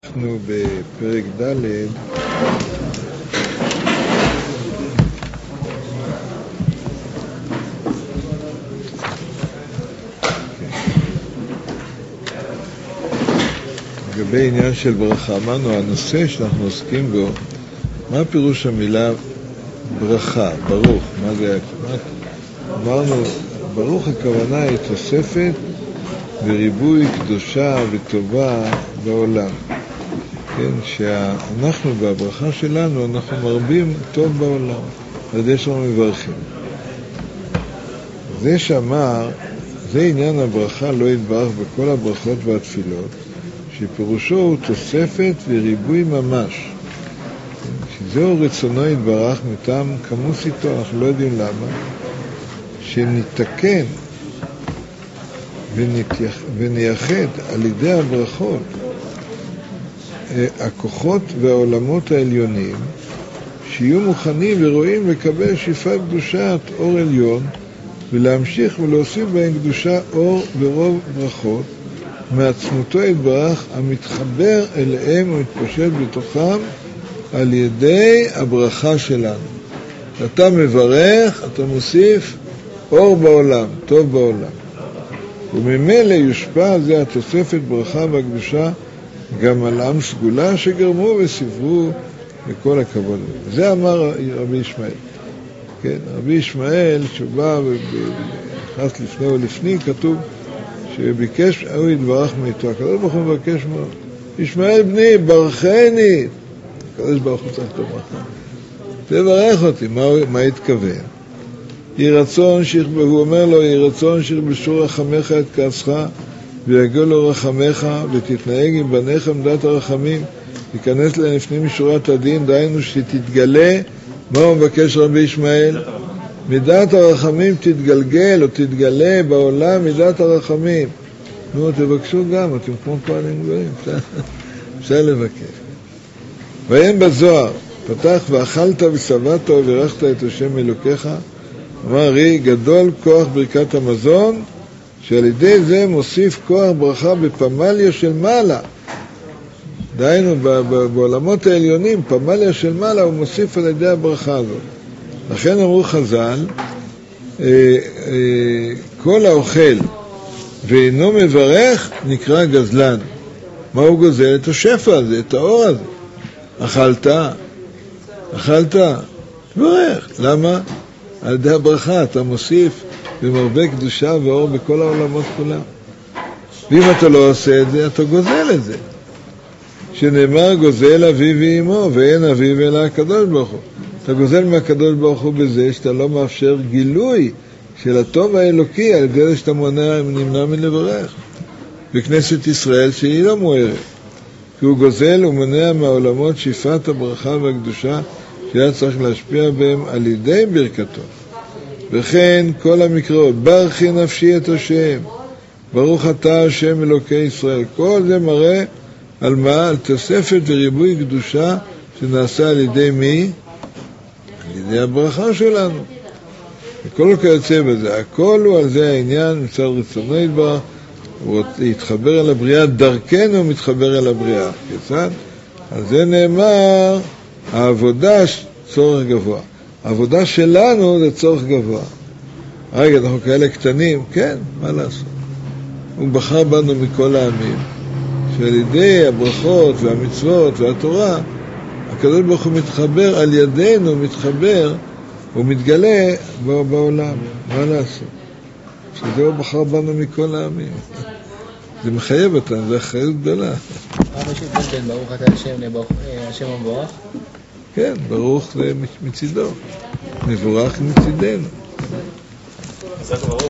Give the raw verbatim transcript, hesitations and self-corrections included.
אנחנו בפרק ד' לגבי עניין של ברכה. אמרנו, הנושא שאנחנו עוסקים בו, מה פירוש המילה ברכה, ברוך? מה זה? אמרנו, ברוך הכוונה היא תוספת וריבוי קדושה וטובה בעולם. כן, שאנחנו בברכה שלנו, אנחנו מרבים טוב בעולם, על ידי שאנחנו מברכים. זה שאמר, זה עניין הברכה לא יתברך בכל הברכות והתפילות, שפירושו הוא תוספת וריבוי ממש. שזהו רצונו יתברך מטעם כמוס איתו, אנחנו לא יודעים למה, שנתקן ונייחד על ידי הברכות הכוחות והעולמות העליונים שיהיו מוכנים ורואים לקבל שפעת קדושת אור עליון ולהמשיך ולהוסיף בהם קדושה אור ורוב ברכות מעצמותו יתברך המתחבר אליהם ומתפשט בתוכם על ידי הברכה שלנו. אתה מברך, אתה מוסיף אור בעולם, טוב בעולם, וממילא יושפע זה התוספת ברכה והקדושה גם על עם סגולה שגרמו וסיפרו בכל הכבוד. זה אמר רבי ישמעאל. כן, רבי ישמעאל שבא ונכנס לפני ולפני, כתוב שביקש, הוא יתברך מאיתו. הקדוש ברוך הוא מבקש ממנו, ישמעאל בני, ברכני. הקדוש ברוך הוא צריך את הברכה. תברך אותי, מה, מה התכוון? יהי רצון שיכבה, הוא אומר לו, יהי רצון שיכבשו רחמך את כעסך, ויגעו לו רחמך, ותתנהג עם בניך עמדת הרחמים, תיכנס להם לפנים משורת הדין, דהיינו שתתגלה, מה הוא מבקש רבי ישמעאל? מידת הרחמים תתגלגל, או תתגלה בעולם מידת הרחמים. נו, תבקשו גם, אתם כמו פועלים גדולים, אפשר לבקש. ואין בזוהר, פתח ואכלת ושבעת וברכת את השם אלוקיך, אמר ראי גדול כוח ברכת המזון, שעל ידי זה מוסיף כוח ברכה בפמליה של מעלה. דהיינו, בעולמות העליונים, פמליה של מעלה הוא מוסיף על ידי הברכה הזאת. לכן אמרו חז"ל, אה, אה, כל האוכל ואינו מברך נקרא גזלן. מה הוא גוזל? את השפע הזה, את האור הזה. אכלת, אכלת, תברך. למה? על ידי הברכה אתה מוסיף ומרבה קדושה ואור בכל העולמות כולם. ואם אתה לא עושה את זה, אתה גוזל את זה. שנאמר גוזל אביו ואמו, ואין אביו אלא הקדוש ברוך הוא. אתה גוזל מהקדוש ברוך הוא בזה שאתה לא מאפשר גילוי של הטוב האלוקי על ידי שאתה מונע, נמנע מלברך. בכנסת ישראל שהיא לא מוארת. כי הוא גוזל ומונע מהעולמות שפעת הברכה והקדושה שהיה צריך להשפיע בהם על ידי ברכתו. וכן כל המקראות, ברכי נפשי את השם, ברוך אתה השם אלוקי ישראל. כל זה מראה על מה? על תוספת וריבוי קדושה שנעשה על ידי מי? על ידי הברכה שלנו. וכל כיוצא בזה, הכל הוא על זה העניין, מצד רצונו יתברך, הוא יתחבר אל הבריאה, דרכנו מתחבר אל הבריאה. כיצד? על זה נאמר, העבודה צורך גבוה. העבודה שלנו זה צורך גבוה. רגע, אנחנו כאלה קטנים, כן, מה לעשות? הוא בחר בנו מכל העמים, שעל ידי הברכות והמצוות והתורה, הקדוש ברוך הוא מתחבר על ידינו, מתחבר, הוא מתגלה בעולם. מה לעשות? שזה הוא בחר בנו מכל העמים. זה מחייב אותנו, זה אחריות גדולה. מה משהו בין ברוך אתה השם המבורך? כן, ברוך זה מצידו, מבורך מצידנו.